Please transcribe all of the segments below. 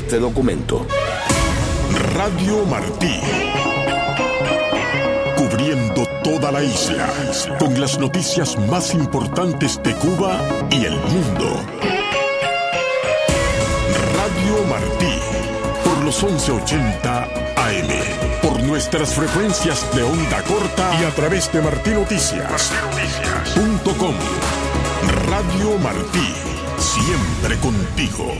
este documento. Radio Martí. Cubriendo toda la isla, con las noticias más importantes de Cuba y el mundo. Radio Martí, por los 1180 AM, por nuestras frecuencias de onda corta y a través de martinoticias.com. Radio Martí, siempre contigo.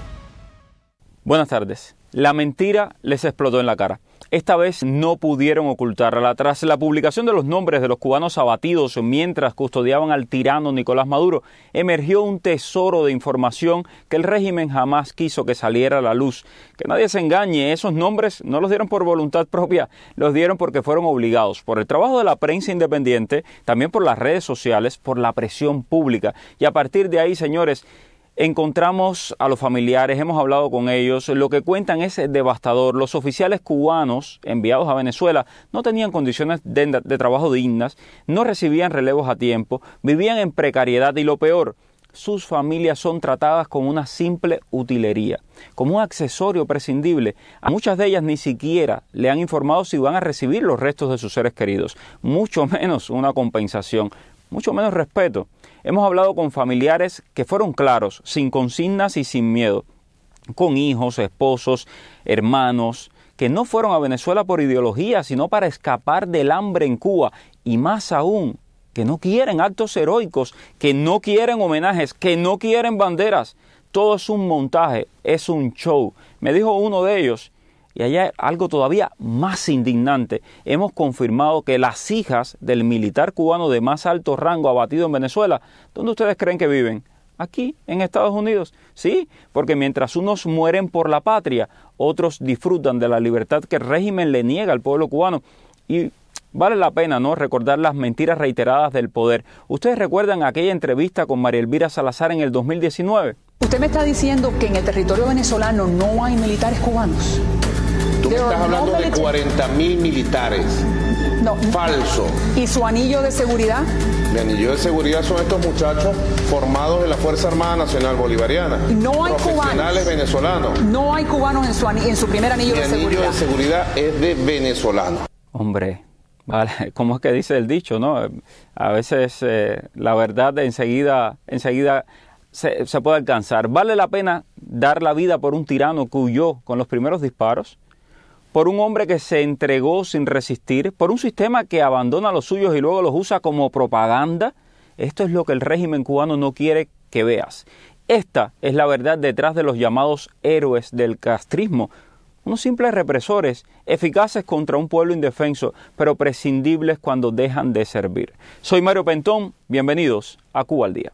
Buenas tardes. La mentira les explotó en la cara. Esta vez no pudieron ocultarla. Tras la publicación de los nombres de los cubanos abatidos mientras custodiaban al tirano Nicolás Maduro, emergió un tesoro de información que el régimen jamás quiso que saliera a la luz. Que nadie se engañe, esos nombres no los dieron por voluntad propia, los dieron porque fueron obligados por el trabajo de la prensa independiente, también por las redes sociales, por la presión pública. Y a partir de ahí, señores, encontramos a los familiares, hemos hablado con ellos, lo que cuentan es devastador. Los oficiales cubanos enviados a Venezuela no tenían condiciones de trabajo dignas, no recibían relevos a tiempo, vivían en precariedad y lo peor, sus familias son tratadas como una simple utilería, como un accesorio prescindible. A muchas de ellas ni siquiera le han informado si van a recibir los restos de sus seres queridos, mucho menos una compensación, mucho menos respeto. Hemos hablado con familiares que fueron claros, sin consignas y sin miedo, con hijos, esposos, hermanos, que no fueron a Venezuela por ideología, sino para escapar del hambre en Cuba, y más aún, que no quieren actos heroicos, que no quieren homenajes, que no quieren banderas. Todo es un montaje, es un show. Me dijo uno de ellos, y allá algo todavía más indignante. Hemos confirmado que las hijas del militar cubano de más alto rango abatido en Venezuela, ¿dónde ustedes creen que viven? Aquí, en Estados Unidos. Sí, porque mientras unos mueren por la patria, otros disfrutan de la libertad que el régimen le niega al pueblo cubano. Y vale la pena, ¿no?, recordar las mentiras reiteradas del poder. ¿Ustedes recuerdan aquella entrevista con María Elvira Salazar en el 2019? Usted me está diciendo que en el territorio venezolano no hay militares cubanos. Tú me estás hablando de 40.000 militares. No. Falso. ¿Y su anillo de seguridad? Mi anillo de seguridad son estos muchachos formados en la Fuerza Armada Nacional Bolivariana. No hay profesionales cubanos. Venezolanos. No hay cubanos en su primer anillo de seguridad. Mi anillo de seguridad es de venezolano. Hombre, vale, ¿cómo es que dice el dicho, no? A veces la verdad enseguida se puede alcanzar. ¿Vale la pena dar la vida por un tirano que huyó con los primeros disparos? ¿Por un hombre que se entregó sin resistir? ¿Por un sistema que abandona a los suyos y luego los usa como propaganda? Esto es lo que el régimen cubano no quiere que veas. Esta es la verdad detrás de los llamados héroes del castrismo. Unos simples represores, eficaces contra un pueblo indefenso, pero prescindibles cuando dejan de servir. Soy Mario Pentón, bienvenidos a Cuba al Día.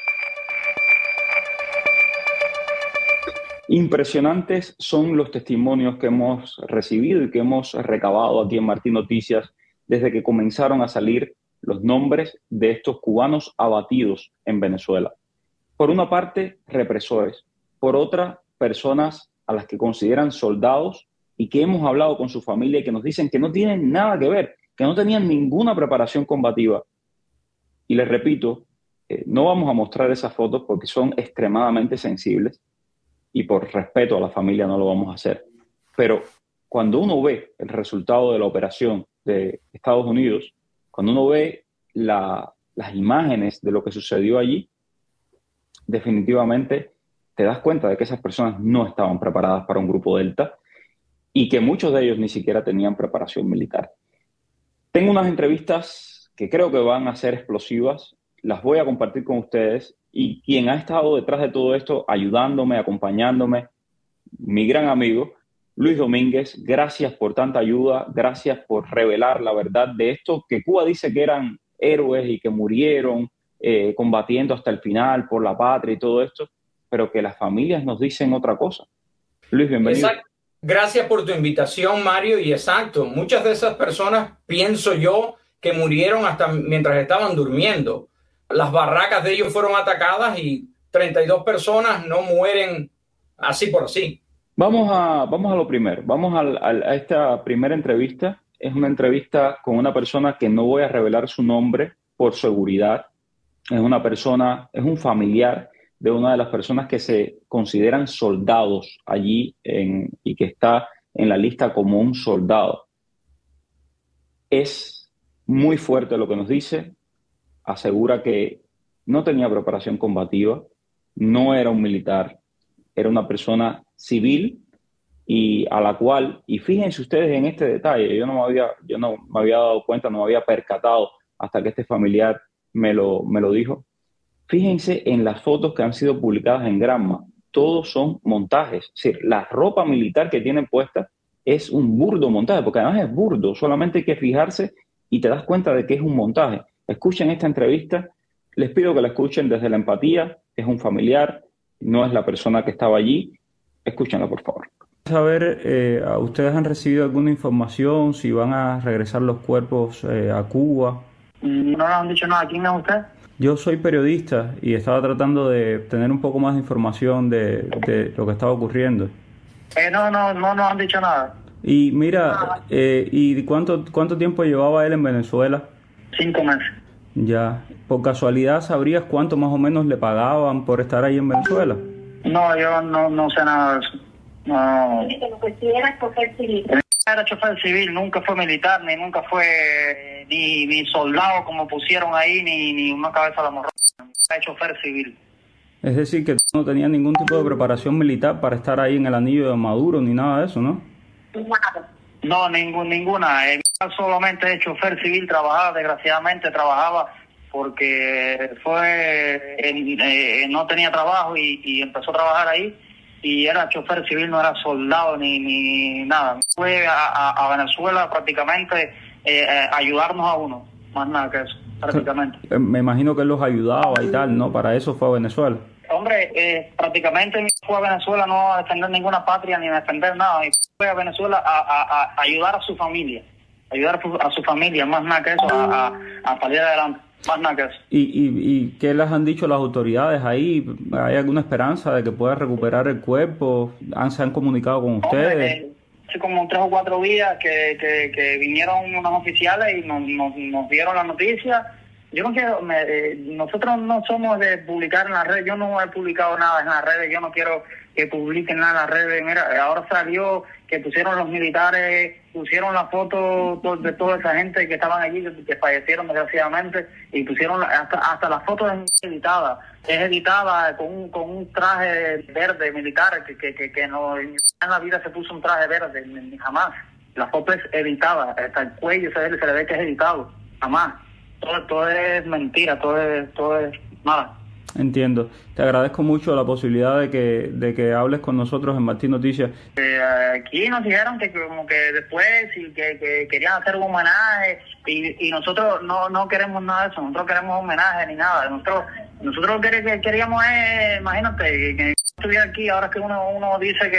Impresionantes son los testimonios que hemos recibido y que hemos recabado aquí en Martín Noticias desde que comenzaron a salir los nombres de estos cubanos abatidos en Venezuela. Por una parte, represores. Por otra, personas a las que consideran soldados y que hemos hablado con su familia y que nos dicen que no tienen nada que ver, que no tenían ninguna preparación combativa. Y les repito, no vamos a mostrar esas fotos porque son extremadamente sensibles. Y por respeto a la familia no lo vamos a hacer. Pero cuando uno ve el resultado de la operación de Estados Unidos, cuando uno ve las imágenes de lo que sucedió allí, definitivamente te das cuenta de que esas personas no estaban preparadas para un grupo Delta y que muchos de ellos ni siquiera tenían preparación militar. Tengo unas entrevistas que creo que van a ser explosivas, las voy a compartir con ustedes. Y quien ha estado detrás de todo esto, ayudándome, acompañándome, mi gran amigo, Luis Domínguez, gracias por tanta ayuda, gracias por revelar la verdad de esto que Cuba dice que eran héroes y que murieron combatiendo hasta el final por la patria y todo esto, pero que las familias nos dicen otra cosa. Luis, bienvenido. Exacto. Gracias por tu invitación, Mario, y exacto, muchas de esas personas, pienso yo, que murieron hasta mientras estaban durmiendo. Las barracas de ellos fueron atacadas y 32 personas no mueren así por así. Vamos a lo primero. Vamos a esta primera entrevista. Es una entrevista con una persona que no voy a revelar su nombre por seguridad. Es una persona, es un familiar de una de las personas que se consideran soldados allí y que está en la lista como un soldado. Es muy fuerte lo que nos dice. Asegura que no tenía preparación combativa, no era un militar, era una persona civil y a la cual, y fíjense ustedes en este detalle, yo no me había dado cuenta, no me había percatado hasta que este familiar me lo dijo. Fíjense en las fotos que han sido publicadas en Granma, todos son montajes, es decir, la ropa militar que tienen puesta es un burdo montaje, porque además es burdo, solamente hay que fijarse y te das cuenta de que es un montaje. Escuchen esta entrevista, les pido que la escuchen desde la empatía, es un familiar, no es la persona que estaba allí, escúchenla por favor. Saber, ¿ustedes han recibido alguna información si van a regresar los cuerpos a Cuba? No le han dicho nada. ¿Quién es usted? Yo soy periodista y estaba tratando de tener un poco más de información de lo que estaba ocurriendo. No nos han dicho nada. Y mira, ¿y cuánto tiempo llevaba él en Venezuela? 5 meses. Ya. ¿Por casualidad sabrías cuánto más o menos le pagaban por estar ahí en Venezuela? No, yo no sé nada de eso. No. Era chofer civil, nunca fue militar, ni nunca fue ni soldado como pusieron ahí, ni una cabeza de morro. Era chofer civil. Es decir, que no tenía ningún tipo de preparación militar para estar ahí en el anillo de Maduro, ni nada de eso, ¿no? No, ninguna. Solamente es chofer civil, desgraciadamente trabajaba porque no tenía trabajo y empezó a trabajar ahí y era chofer civil, no era soldado ni nada. Fue a Venezuela prácticamente ayudarnos a uno, más nada que eso, prácticamente. Me imagino que él los ayudaba y tal, ¿no? Para eso fue a Venezuela. Hombre, prácticamente fue a Venezuela no a defender ninguna patria ni a defender nada, y fue a Venezuela a ayudar a su familia, más nada que eso, a salir adelante, más nada que eso. ¿Y qué les han dicho las autoridades ahí? ¿Hay alguna esperanza de que pueda recuperar el cuerpo? ¿Se han comunicado con ustedes? Hombre, hace como 3 o 4 días que vinieron unos oficiales y nos dieron la noticia. Yo no quiero, nosotros no somos de publicar en las redes, yo no he publicado nada en las redes, yo no quiero que publiquen nada en las redes. Mira, ahora salió que pusieron los militares, pusieron la foto de toda esa gente que estaban allí, que fallecieron desgraciadamente, y pusieron hasta la foto es editada con un traje verde militar, que no en la vida se puso un traje verde, ni jamás. La foto es editada, hasta el cuello se le ve que es editado, jamás. Todo es mentira, todo es nada. Entiendo. Te agradezco mucho la posibilidad de que hables con nosotros en Martín Noticias. Aquí nos dijeron que como que después y que querían hacer un homenaje y nosotros no queremos nada de eso, nosotros queremos homenaje ni nada. Nosotros lo que queríamos es, imagínate, que estuviera aquí, ahora que uno dice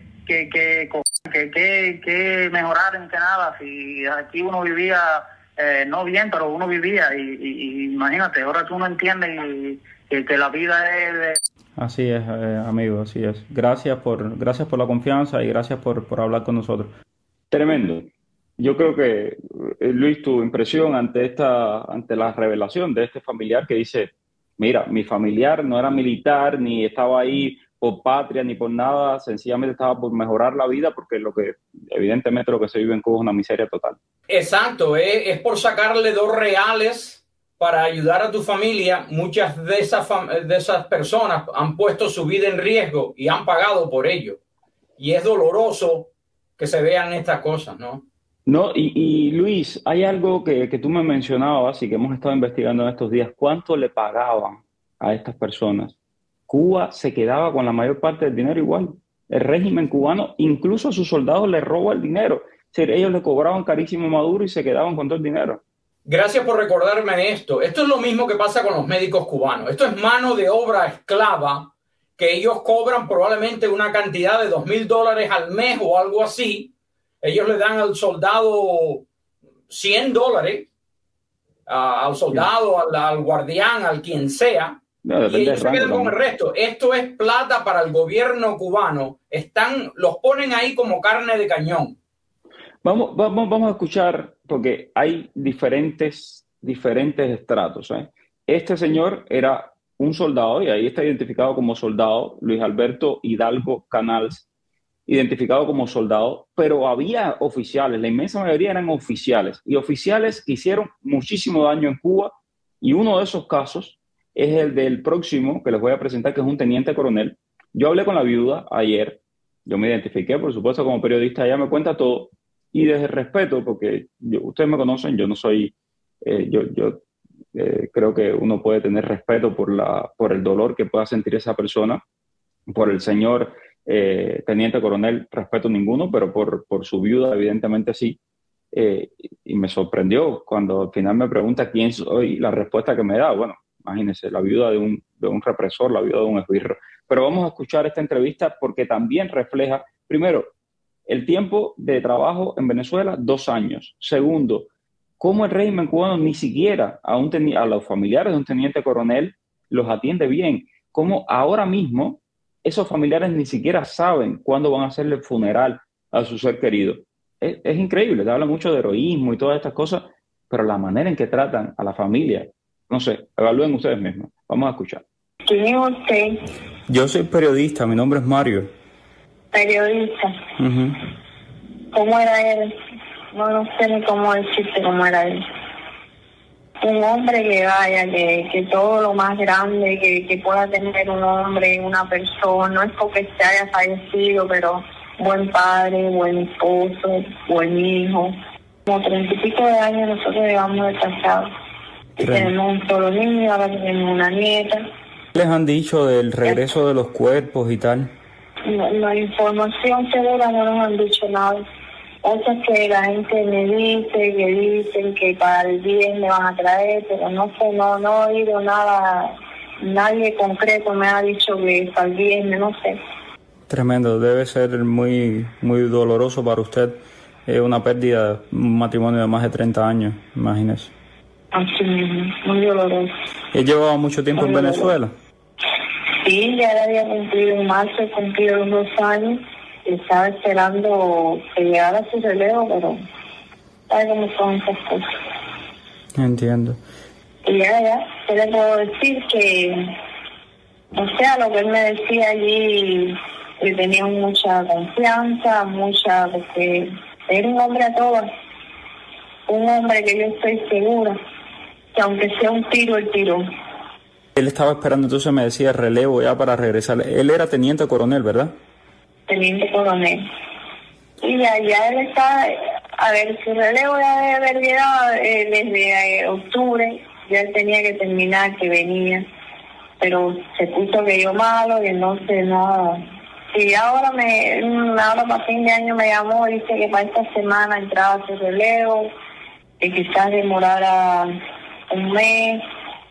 que mejorar en que nada, si aquí uno vivía no bien, pero uno vivía y imagínate, ahora tú no entiendes que la vida es... Así es, amigo, así es. Gracias por la confianza y gracias por hablar con nosotros. Tremendo. Yo creo que, Luis, tu impresión ante la revelación de este familiar que dice, mira, mi familiar no era militar, ni estaba ahí por patria, ni por nada, sencillamente estaba por mejorar la vida, porque evidentemente lo que se vive en Cuba es una miseria total. Exacto, es por sacarle $2 para ayudar a tu familia. Muchas de esas personas han puesto su vida en riesgo y han pagado por ello. Y es doloroso que se vean estas cosas, ¿no? No, y Luis, hay algo que tú me mencionabas y que hemos estado investigando en estos días. ¿Cuánto le pagaban a estas personas? Cuba se quedaba con la mayor parte del dinero igual. El régimen cubano, incluso a sus soldados les roba el dinero. Es decir, ellos le cobraban carísimo a Maduro y se quedaban con todo el dinero. Gracias por recordarme esto. Esto es lo mismo que pasa con los médicos cubanos. Esto es mano de obra esclava que ellos cobran probablemente una cantidad de $2,000 al mes o algo así. Ellos le dan al soldado $100, al soldado, al guardián, al quien sea. No, y ellos se quedan con el resto. Esto es plata para el gobierno cubano. Los ponen ahí como carne de cañón. Vamos a escuchar, porque hay diferentes estratos, ¿eh? Este señor era un soldado, y ahí está identificado como soldado, Luis Alberto Hidalgo Canals, identificado como soldado, pero había oficiales, la inmensa mayoría eran oficiales, y oficiales que hicieron muchísimo daño en Cuba, y uno de esos casos es el del próximo que les voy a presentar, que es un teniente coronel. Yo hablé con la viuda ayer, yo me identifiqué, por supuesto, como periodista, ella me cuenta todo, y desde el respeto, porque ustedes me conocen, yo no soy, creo que uno puede tener respeto por el dolor que pueda sentir esa persona, por el señor teniente coronel, respeto ninguno, pero por su viuda, evidentemente sí. Y me sorprendió cuando al final me pregunta quién soy, la respuesta que me da. Bueno, imagínense, la viuda de un represor, la viuda de un esbirro. Pero vamos a escuchar esta entrevista porque también refleja, primero, el tiempo de trabajo en Venezuela, 2 años. Segundo, cómo el régimen cubano ni siquiera a los familiares de un teniente coronel los atiende bien. Cómo ahora mismo esos familiares ni siquiera saben cuándo van a hacerle el funeral a su ser querido. Es increíble, te habla mucho de heroísmo y todas estas cosas, pero la manera en que tratan a la familia, no sé, evalúen ustedes mismos. Vamos a escuchar. ¿Quién es usted? Yo soy periodista, mi nombre es Mario. Periodista. ¿Cómo era él? No sé ni cómo decirte cómo era él. Un hombre que vaya, que todo lo más grande que pueda tener un hombre, una persona, no es porque se haya fallecido, pero buen padre, buen esposo, buen hijo. Como 30 y pico de años nosotros llevamos de casados. Tenemos un solo niño, ahora tenemos una nieta. ¿Les han dicho del regreso de los cuerpos y tal? La información segura no nos han dicho nada. Cosas que la gente me dice, que dicen que para el viernes van a traer, pero no sé, no he oído nada, nadie concreto me ha dicho que para el viernes, no sé. Tremendo, debe ser muy, muy doloroso para usted, una pérdida, un matrimonio de más de 30 años, imagínese. Así mismo, muy doloroso. ¿Él llevaba mucho tiempo en Venezuela? Sí, ya le había cumplido en marzo, cumplido los 2 años. Estaba esperando que llegara su relevo, pero ¿sabe cómo son esas cosas? Entiendo. Y ya, ¿qué le puedo decir? Que, o sea, lo que él me decía allí, le tenía mucha confianza, porque era un hombre a todas. Un hombre que yo estoy segura que aunque sea un tiro, el tiro. Él estaba esperando, entonces me decía, relevo ya para regresar. Él era teniente coronel, ¿verdad? Teniente coronel. Y ya él está, a ver, su relevo ya debe haber llegado desde octubre, ya él tenía que terminar, que venía, pero se puso que yo malo, que no sé, no. Y ahora para fin de año me llamó, dice que para esta semana entraba su relevo, que quizás demorara un mes,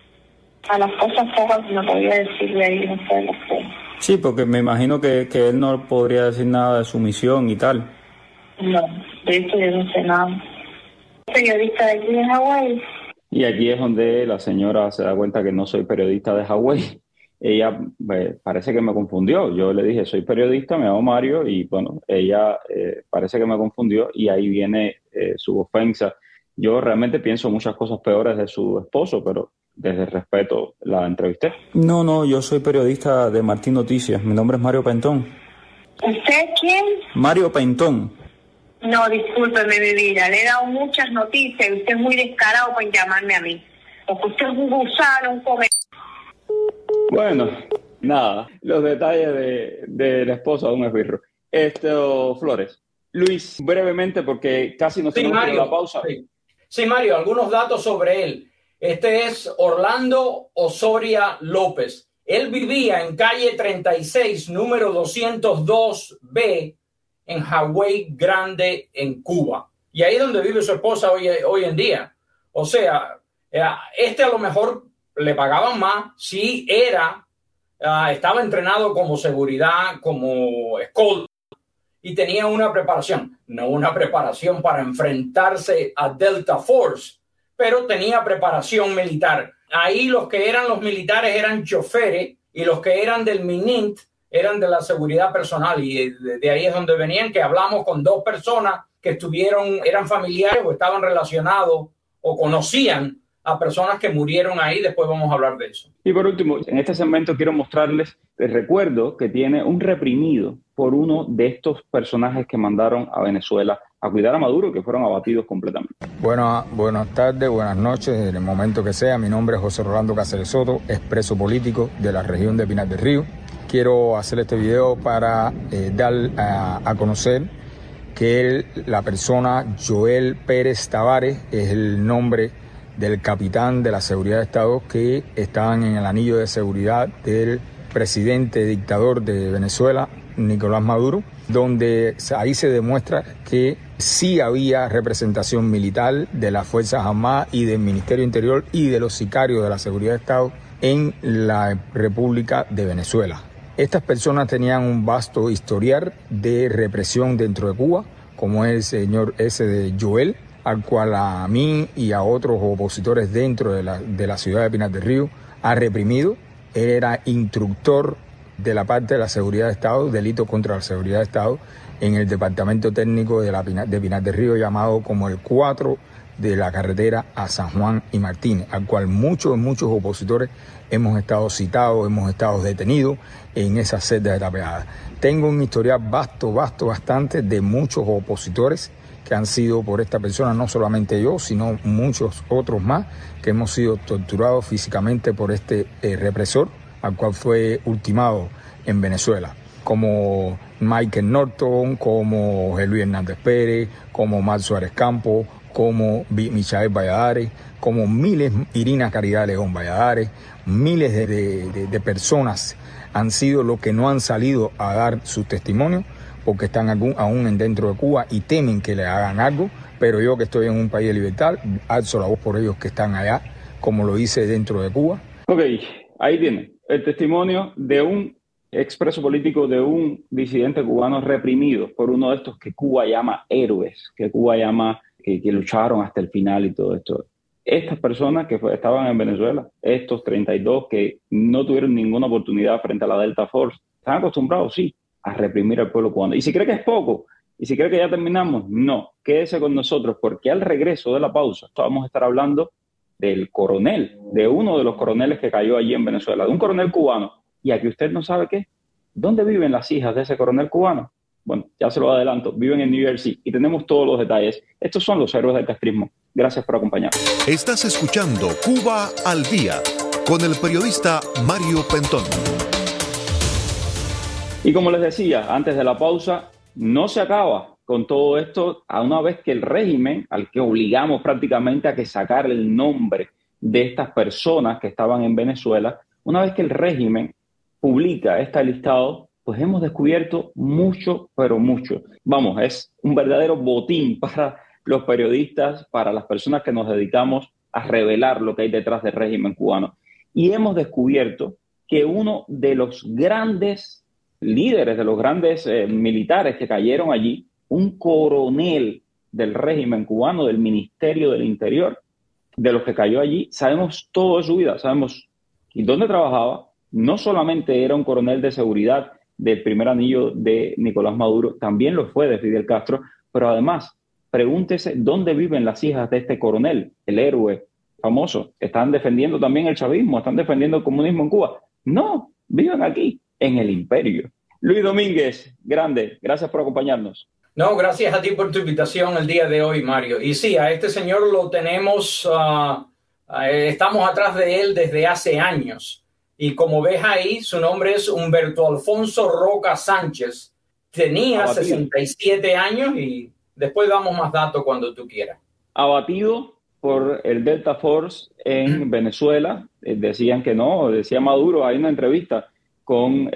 a las cosas pocas no podía decirle ahí, no sé lo que. Sí, porque me imagino que él no podría decir nada de su misión y tal. No, de eso yo no sé nada. Periodista de aquí de Hawái. Y aquí es donde la señora se da cuenta que no soy periodista de Hawái. Ella parece que me confundió. Yo le dije, soy periodista, me llamo Mario, y bueno, ella parece que me confundió, y ahí viene su ofensa. Yo realmente pienso muchas cosas peores de su esposo, pero desde el respeto la entrevisté. No, yo soy periodista de Martín Noticias. Mi nombre es Mario Pentón. ¿Usted quién? Mario Pentón. No, discúlpeme, mi vida. Le he dado muchas noticias y usted es muy descarado por llamarme a mí. Porque usted es un gusano, un come... Bueno, nada. Los detalles de la esposa de un esbirro. Flores. Luis, brevemente, porque casi nos tenemos que ir a la pausa. Sí, Mario, algunos datos sobre él. Este es Orlando Osoria López. Él vivía en calle 36, número 202B, en Hawái Grande, en Cuba. Y ahí es donde vive su esposa hoy en día. O sea, a lo mejor le pagaban más si estaba entrenado como seguridad, como escolta, y tenía una preparación. No una preparación para enfrentarse a Delta Force, pero tenía preparación militar. Ahí los que eran los militares eran choferes, y los que eran del MININT eran de la seguridad personal, y de ahí es donde venían, que hablamos con 2 personas que eran familiares o estaban relacionados o conocían a personas que murieron ahí. Después vamos a hablar de eso. Y por último, en este segmento quiero mostrarles el recuerdo que tiene un reprimido por uno de estos personajes que mandaron a Venezuela a cuidar a Maduro, que fueron abatidos completamente. Buenas tardes, buenas noches, en el momento que sea. Mi nombre es José Rolando Cáceres Soto, expreso político de la región de Pinar del Río. Quiero hacer este video para dar a conocer que la persona Joel Pérez Tavares es el nombre del capitán de la seguridad de Estado que estaban en el anillo de seguridad del presidente dictador de Venezuela, Nicolás Maduro, donde ahí se demuestra que sí había representación militar de las Fuerzas Armadas y del Ministerio Interior y de los sicarios de la seguridad de Estado en la República de Venezuela. Estas personas tenían un vasto historial de represión dentro de Cuba, como es el señor ese de Joel, al cual a mí y a otros opositores dentro de la ciudad de Pinar del Río ha reprimido. Él era instructor de la parte de la seguridad de Estado, delito contra la seguridad de Estado, en el departamento técnico de Pinar del Río, llamado como el 4 de la carretera a San Juan y Martínez, al cual muchos opositores hemos estado citados, hemos estado detenidos en esa celda de tapeadas. Tengo un historial bastante de muchos opositores que han sido por esta persona, no solamente yo, sino muchos otros más, que hemos sido torturados físicamente por este represor, al cual fue ultimado en Venezuela, como Michael Norton, como José Luis Hernández Pérez, como Mar Suárez Campos, como Michael Valladares, como miles, Irina Caridad León Valladares, miles de personas han sido los que no han salido a dar su testimonio porque están aún dentro de Cuba y temen que le hagan algo, pero yo que estoy en un país de libertad, alzo la voz por ellos que están allá, como lo hice dentro de Cuba. Ok, ahí tiene el testimonio de un expreso político, de un disidente cubano reprimido por uno de estos que Cuba llama héroes, que Cuba llama que lucharon hasta el final y todo esto. Estas personas que estaban en Venezuela, estos 32 que no tuvieron ninguna oportunidad frente a la Delta Force, están acostumbrados, sí, a reprimir al pueblo cubano. Y si cree que es poco, y si cree que ya terminamos, no, quédese con nosotros, porque al regreso de la pausa vamos a estar hablando del coronel, de uno de los coroneles que cayó allí en Venezuela, de un coronel cubano. Y aquí usted no sabe qué, ¿dónde viven las hijas de ese coronel cubano? Bueno, ya se lo adelanto, viven en New Jersey y tenemos todos los detalles. Estos son los héroes del castrismo. Gracias por acompañarnos. Estás escuchando Cuba al Día con el periodista Mario Pentón. Y como les decía, antes de la pausa, no se acaba con todo esto a una vez que el régimen, al que obligamos prácticamente a que sacar el nombre de estas personas que estaban en Venezuela, una vez que el régimen publica este listado, pues hemos descubierto mucho, pero mucho. Vamos, es un verdadero botín para los periodistas, para las personas que nos dedicamos a revelar lo que hay detrás del régimen cubano. Y hemos descubierto que uno de los grandes líderes, de los grandes militares que cayeron allí, un coronel del régimen cubano, del Ministerio del Interior, de los que cayó allí, sabemos todo de su vida, sabemos dónde trabajaba. No solamente era un coronel de seguridad del primer anillo de Nicolás Maduro, también lo fue de Fidel Castro, pero además, pregúntese dónde viven las hijas de este coronel, el héroe famoso. ¿Están defendiendo también el chavismo? ¿Están defendiendo el comunismo en Cuba? No, viven aquí, en el imperio. Luis Domínguez, grande, gracias por acompañarnos. No, gracias a ti por tu invitación el día de hoy, Mario. Y sí, a este señor lo tenemos, estamos atrás de él desde hace años. Y como ves ahí, su nombre es Humberto Alfonso Roca Sánchez. Tenía abatido. 67 años y después damos más datos cuando tú quieras. Abatido por el Delta Force en Venezuela. Decían que no, decía Maduro. Hay una entrevista con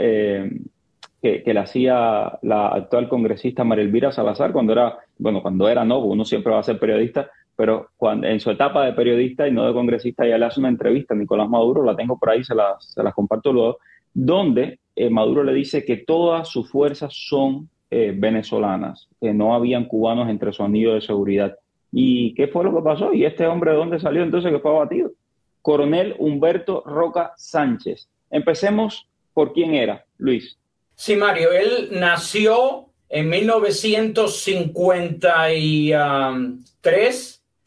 que le hacía la actual congresista María Elvira Salazar cuando era no, uno siempre va a ser periodista, pero en su etapa de periodista y no de congresista, ya le hace una entrevista a Nicolás Maduro, la tengo por ahí, se las comparto luego, donde Maduro le dice que todas sus fuerzas son venezolanas, que no habían cubanos entre su anillo de seguridad. ¿Y qué fue lo que pasó? ¿Y este hombre de dónde salió entonces que fue abatido? Coronel Humberto Roca Sánchez. Empecemos por quién era, Luis. Sí, Mario, él nació en 1953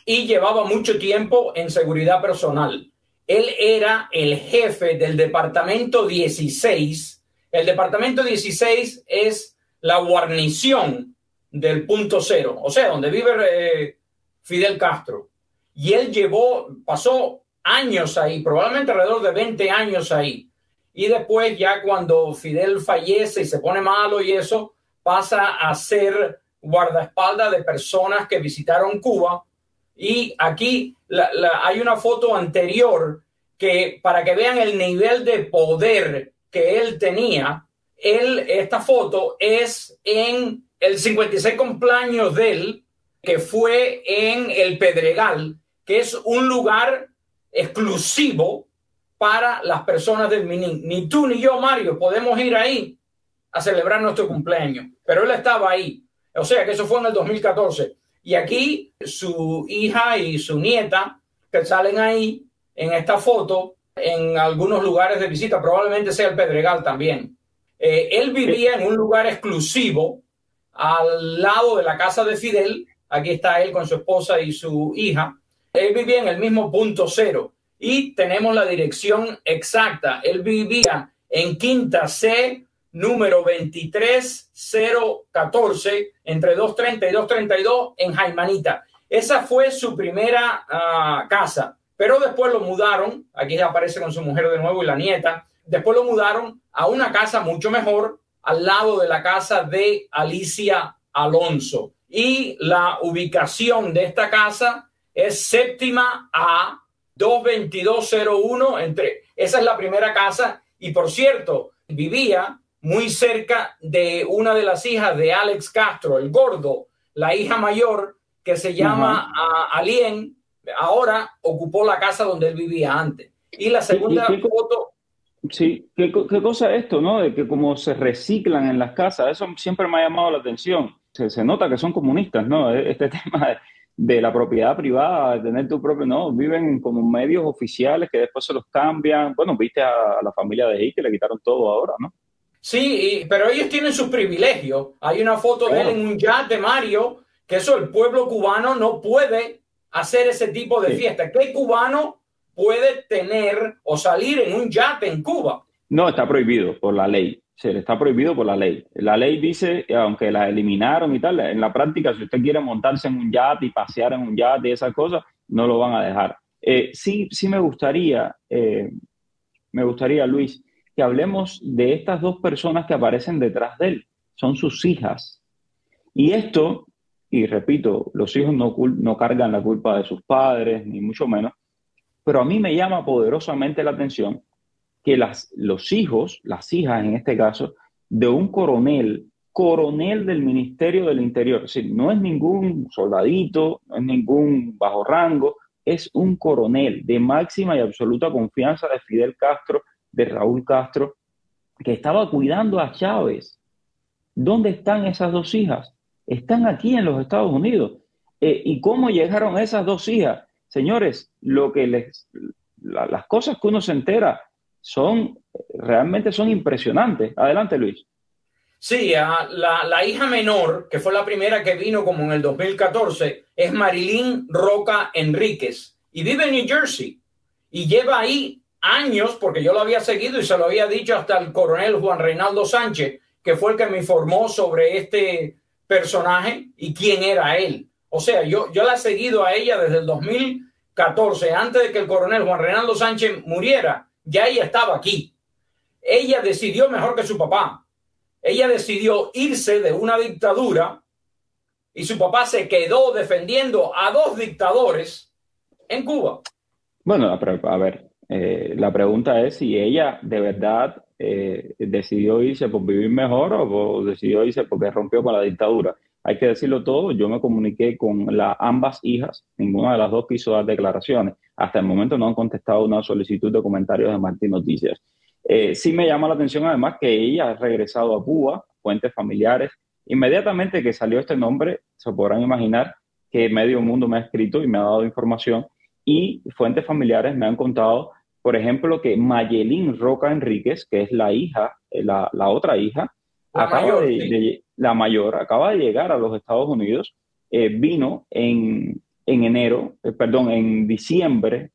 y llevaba mucho tiempo en seguridad personal. Él era el jefe del Departamento 16. El Departamento 16 es la guarnición del punto cero, o sea, donde vive Fidel Castro. Y él pasó años ahí, probablemente alrededor de 20 años ahí. Y después ya cuando Fidel fallece y se pone malo y eso, pasa a ser guardaespaldas de personas que visitaron Cuba. Y aquí hay una foto anterior que para que vean el nivel de poder que él tenía. Esta foto es en el 56 cumpleaños de él, que fue en El Pedregal, que es un lugar exclusivo para las personas del Minin. Ni tú ni yo, Mario, podemos ir ahí a celebrar nuestro cumpleaños, pero él estaba ahí. O sea que eso fue en el 2014. Y aquí su hija y su nieta, que salen ahí en esta foto, en algunos lugares de visita, probablemente sea El Pedregal también. Él vivía en un lugar exclusivo al lado de la casa de Fidel. Aquí está él con su esposa y su hija. Él vivía en el mismo punto cero y tenemos la dirección exacta. Él vivía en Quinta C, número 23014, entre 230 y 232 en Jaimanita. Esa fue su primera casa, pero después lo mudaron. Aquí aparece con su mujer de nuevo y la nieta. Después lo mudaron a una casa mucho mejor al lado de la casa de Alicia Alonso. Y la ubicación de esta casa es Séptima A 22201. Esa es la primera casa. Y por cierto, vivía muy cerca de una de las hijas de Alex Castro, el gordo, la hija mayor, que se llama Alien. Ahora ocupó la casa donde él vivía antes. Y la segunda foto... Sí, ¿qué cosa es esto, no? De que como se reciclan en las casas, eso siempre me ha llamado la atención. Se nota que son comunistas, ¿no? Este tema de la propiedad privada, de tener tu propio, ¿no? Viven como medios oficiales que después se los cambian. Bueno, viste a la familia de Hick que le quitaron todo ahora, ¿no? Sí, pero ellos tienen sus privilegios. Hay una foto de él en un yate, Mario, que eso el pueblo cubano no puede hacer ese tipo de fiesta. ¿Qué cubano puede tener o salir en un yate en Cuba? No, está prohibido por la ley. Se le está prohibido por la ley. La ley dice, aunque la eliminaron y tal, en la práctica, si usted quiere montarse en un yate y pasear en un yate y esas cosas, no lo van a dejar. Sí me gustaría, Luis, que hablemos de estas dos personas que aparecen detrás de él. Son sus hijas. Y esto, y repito, los hijos no cargan la culpa de sus padres, ni mucho menos, pero a mí me llama poderosamente la atención que los hijos, las hijas en este caso, de un coronel del Ministerio del Interior, es decir, no es ningún soldadito, no es ningún bajo rango, es un coronel de máxima y absoluta confianza de Fidel Castro, de Raúl Castro, que estaba cuidando a Chávez. ¿Dónde están esas dos hijas? Están aquí en los Estados Unidos. ¿Y cómo llegaron esas dos hijas? Señores, las cosas que uno se entera realmente son impresionantes. Adelante, Luis. Sí, la hija menor, que fue la primera que vino como en el 2014, es Marilyn Roca Enríquez y vive en New Jersey y lleva ahí años, porque yo lo había seguido y se lo había dicho hasta el coronel Juan Reinaldo Sánchez, que fue el que me informó sobre este personaje y quién era él. O sea, yo la he seguido a ella desde el 2014, antes de que el coronel Juan Reinaldo Sánchez muriera. Ya ella estaba aquí. Ella decidió mejor que su papá. Ella decidió irse de una dictadura y su papá se quedó defendiendo a dos dictadores en Cuba. Bueno, a ver, la pregunta es si ella de verdad decidió irse por vivir mejor o decidió irse porque rompió con la dictadura. Hay que decirlo todo, yo me comuniqué con ambas hijas, ninguna de las dos quiso dar declaraciones. Hasta el momento no han contestado una solicitud de comentarios de Martín Noticias. Sí me llama la atención además que ella ha regresado a Cuba, fuentes familiares. Inmediatamente que salió este nombre, se podrán imaginar que medio mundo me ha escrito y me ha dado información. Y fuentes familiares me han contado, por ejemplo, que Mayelín Roca Enríquez, que es la hija, la otra hija, la mayor, acaba de llegar a los Estados Unidos, vino en en diciembre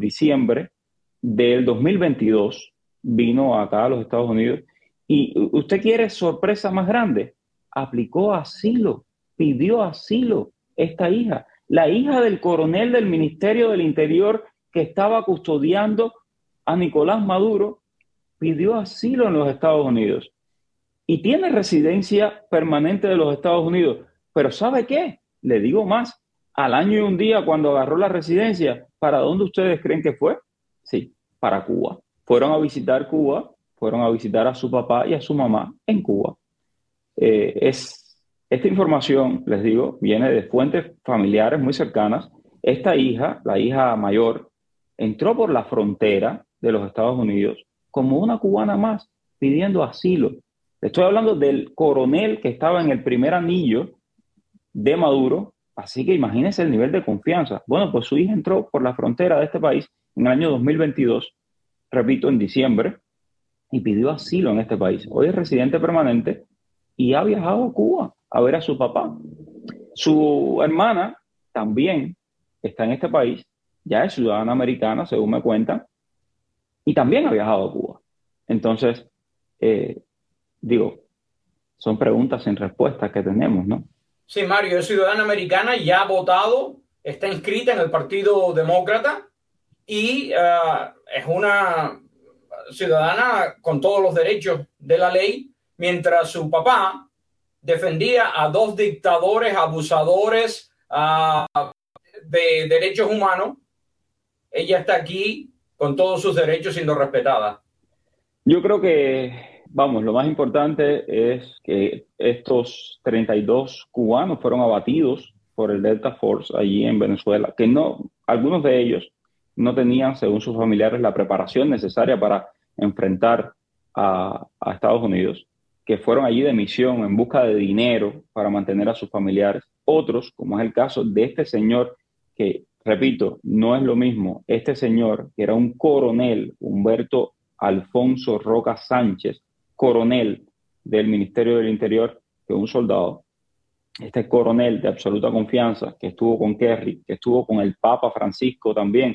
del 2022 vino acá a los Estados Unidos. Y usted quiere sorpresa más grande, aplicó asilo, pidió asilo esta hija, la hija del coronel del Ministerio del Interior que estaba custodiando a Nicolás Maduro, pidió asilo en los Estados Unidos y tiene residencia permanente de los Estados Unidos. Pero ¿sabe qué? Le digo más, al año y un día cuando agarró la residencia, ¿para dónde ustedes creen que fue? Sí, para Cuba. Fueron a visitar Cuba, fueron a visitar a su papá y a su mamá en Cuba. Esta información, les digo, viene de fuentes familiares muy cercanas. Esta hija, la hija mayor, entró por la frontera de los Estados Unidos como una cubana más, pidiendo asilo. Le estoy hablando del coronel que estaba en el primer anillo de Maduro, así que imagínense el nivel de confianza. Bueno, pues su hija entró por la frontera de este país en el año 2022, repito, en diciembre, y pidió asilo en este país. Hoy es residente permanente y ha viajado a Cuba a ver a su papá. Su hermana también está en este país, ya es ciudadana americana, según me cuentan, y también ha viajado a Cuba. Entonces, son preguntas sin respuestas que tenemos, ¿no? Sí, Mario, es ciudadana americana, ya ha votado, está inscrita en el Partido Demócrata y es una ciudadana con todos los derechos de la ley, mientras su papá defendía a dos dictadores, abusadores de derechos humanos. Ella está aquí con todos sus derechos siendo respetada. Yo creo que, lo más importante es que estos 32 cubanos fueron abatidos por el Delta Force allí en Venezuela, que algunos de ellos no tenían, según sus familiares, la preparación necesaria para enfrentar a Estados Unidos, que fueron allí de misión en busca de dinero para mantener a sus familiares. Otros, como es el caso de este señor, que, repito, no es lo mismo, este señor, que era un coronel, Humberto Alfonso Roca Sánchez, coronel del Ministerio del Interior, que un soldado. Este coronel de absoluta confianza, que estuvo con Kerry, que estuvo con el Papa Francisco también,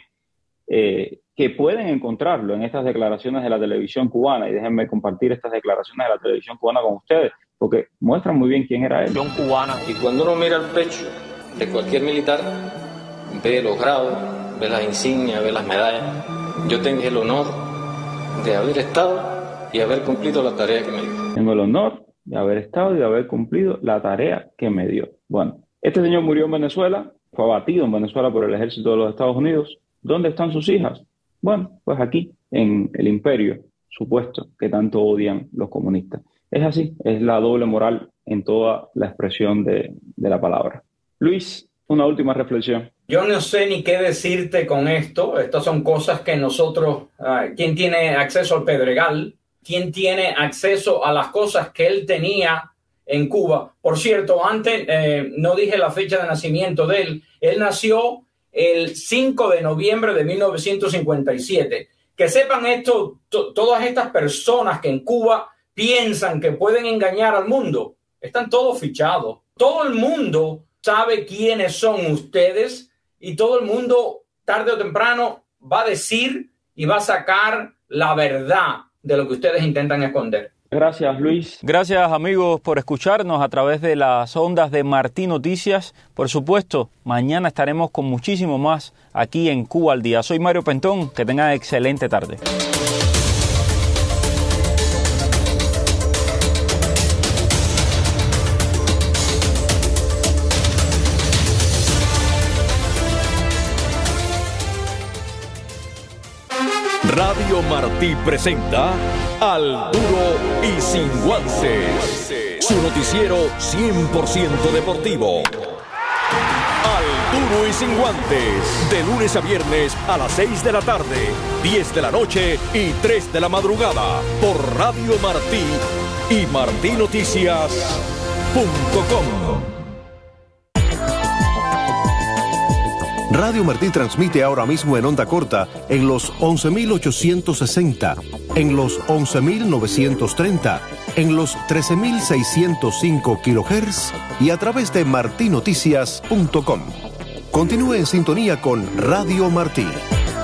que pueden encontrarlo en estas declaraciones de la televisión cubana, y déjenme compartir estas declaraciones de la televisión cubana con ustedes, porque muestran muy bien quién era él. Cubana. Y cuando uno mira el pecho de cualquier militar, ve los grados, ve las insignias, ve las medallas. Yo tengo el honor de haber estado y haber cumplido la tarea que me dio. Tengo el honor de haber estado y de haber cumplido la tarea que me dio. Bueno, este señor murió en Venezuela, fue abatido en Venezuela por el ejército de los Estados Unidos. ¿Dónde están sus hijas? Bueno, pues aquí, en el imperio supuesto que tanto odian los comunistas. Es así, es la doble moral en toda la expresión de la palabra. Luis, una última reflexión. Yo no sé ni qué decirte con esto. Estas son cosas que nosotros, ¿quién tiene acceso al Pedregal? ¿Quién tiene acceso a las cosas que él tenía en Cuba? Por cierto, antes no dije la fecha de nacimiento de él. Él nació el 5 de noviembre de 1957. Que sepan esto, todas estas personas que en Cuba piensan que pueden engañar al mundo, están todos fichados. Todo el mundo sabe quiénes son ustedes y todo el mundo, tarde o temprano, va a decir y va a sacar la verdad de lo que ustedes intentan esconder. Gracias, Luis. Gracias, amigos, por escucharnos a través de las ondas de Martí Noticias. Por supuesto, mañana estaremos con muchísimo más aquí en Cuba al Día. Soy Mario Pentón. Que tengan excelente tarde. Radio Martí presenta Al Duro y Sin Guantes, su noticiero 100% deportivo. Al Duro y Sin Guantes, de lunes a viernes a las 6 de la tarde, 10 de la noche y 3 de la madrugada, por Radio Martí y martinoticias.com. Radio Martí transmite ahora mismo en onda corta en los 11.860, en los 11.930, en los 13.605 kHz y a través de martinoticias.com. Continúe en sintonía con Radio Martí.